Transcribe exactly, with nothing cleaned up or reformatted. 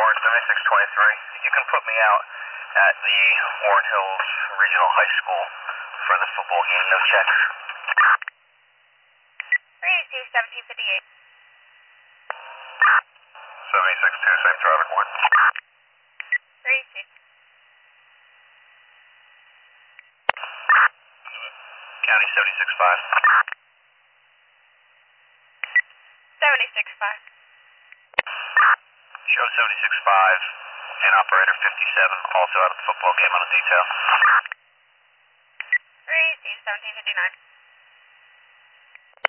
Orange seventy-six twenty-three. You can put me out at the Warren Hills Regional High School for the football game, no checks. three C seventeen fifty-eight. seventy-six two, same traffic one. three C. County seventy-six five. seventy-six five. Show seventy-six five and operator fifty-seven, also out of the football game on a detail. three C seventeen fifty-nine.